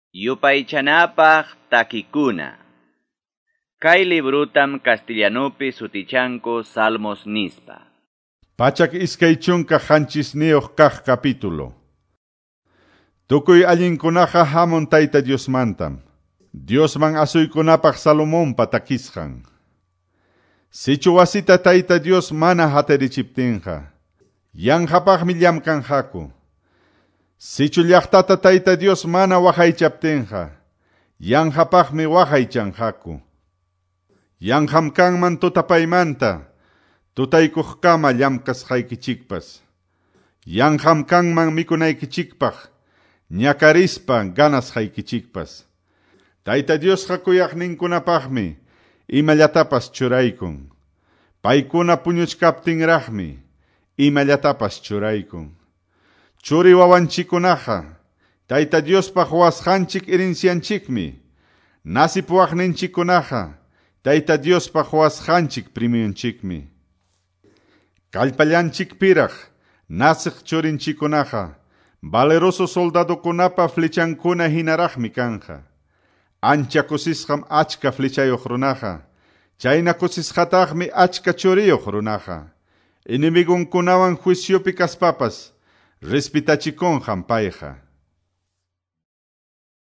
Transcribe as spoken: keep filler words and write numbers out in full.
Yupaychanapaq takikuna. Kay librutam castellanopi sutichanku Salmos nispa. Pachak iskaychunka hanchisniyuq kaq capítulo. Tukuy allinkunaqa hamon Tayta Diosmantam. Diosman asuykunapaq Salomonpa takisqan. Sichu wasita Tayta Dios mana hatarichiptinqa, yanqapaqmi llamkanqaku. Sichu llaqtata Tayta Dios mana waqaychaptinqa, yanqapaqmi waqaychanqaku. Yanqam kanman tutapaymanta, tutaykuqkama llamkasqaykichikpas. Yanqam kanman mikunaykichikpaq, ñakarispa ganasqaykichikpas. Tayta Diosqa kuyaqninkunapaqmi imallatapas churaykun. Paykuna puñuchkaptinraqmi imallatapas churaykun. Churi wawanchikunaqa Tayta Diospaq wasqanchik irincianchikmi. Nasipuwaqninchikunaqa Tayta Diospaq wasqanchik primionchikmi. Kallpallanchikpiraq nasiq churinchikunaqa valeroso soldadokunapa flechankuna hinaraqmi kanqa. Ancha kusisqam achka flechayuq runaqa. Chayna kusisqataqmi achka churiyuq runaqa. Inimigunkunawan juiciopi kaspapas respetachikunqam payqa.